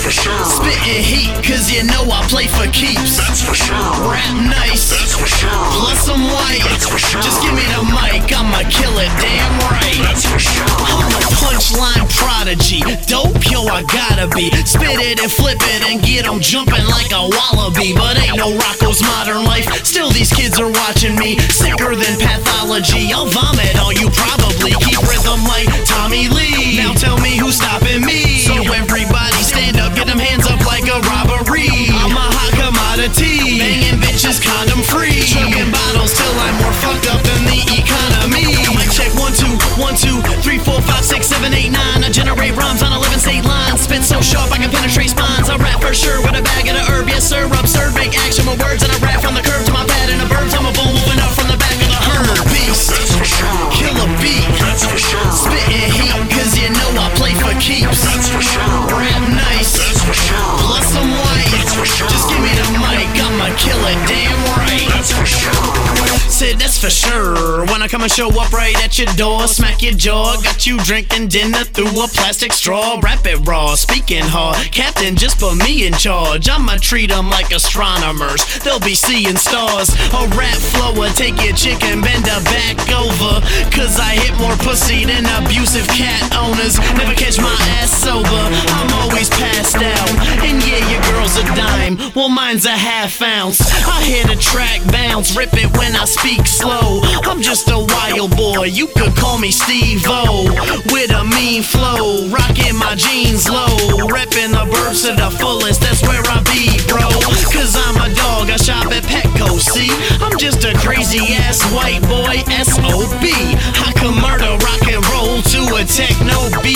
for sure. Spitting heat, cause you know I play for keeps. That's for sure. Rap nice, That's for sure. plus I'm white. That's for sure. Just give me the mic, I'ma kill it, damn right. That's for sure. I'm a punchline prodigy. Dope, yo, I gotta be. Spit it and flip it and get 'em jumping like a wallaby. But ain't no Rocco's Modern Life. Still, these kids are watching me. Sicker than pathology. I'll vomit on you probably. Keep rhythm like Tommy Lee. Now tell me who's stopping me. So everybody stand up, get them hands up like a robbery. I'm a hot commodity. Banging bitches condom free. Chugging bottles till I'm more fucked up than the economy. Mic check 1 2 1 2 3 4 5 6 7 8 9. I generate rhymes on 11 state lines. Spit so sharp I can penetrate spines. I rap for sure with a bag of the herb. Yes sir, absurd, make action with words. And I rap from the curb to my pad and the burbs. I'm a bone moving up from the back of the herd. Beast, That's for sure. kill a beat. That's for sure. Spitting heat, cause you know I play for keeps. That's for sure. Rap nice, That's for sure. plus I'm white. That's for sure. Just give me the mic, I'ma kill it, damn right. That's for sure. Said that's for sure. When I come and show up right at your door, smack your jaw, got you drinking dinner through a plastic straw. Rap it raw, speaking hard. Captain, just put me in charge. I'ma treat them like astronomers. They'll be seeing stars. A rap flower, take your chick and bend her back over. Cause I hit more pussy than abusive cat owners. Never catch my ass sober. I'm always passed out. And yeah, your girl's a dime. Well, mine's a half ounce. I hear the track bounce, rip it when I speak slow. I'm just a wild boy, you could call me Steve-O. With a mean flow, rocking my jeans low. Repping the burbs to the fullest, that's where I be, bro. Cause I'm a dog, I shop at Petco, see? I'm just a crazy ass white boy, S.O.B. I can murder, rock and roll to a techno beat.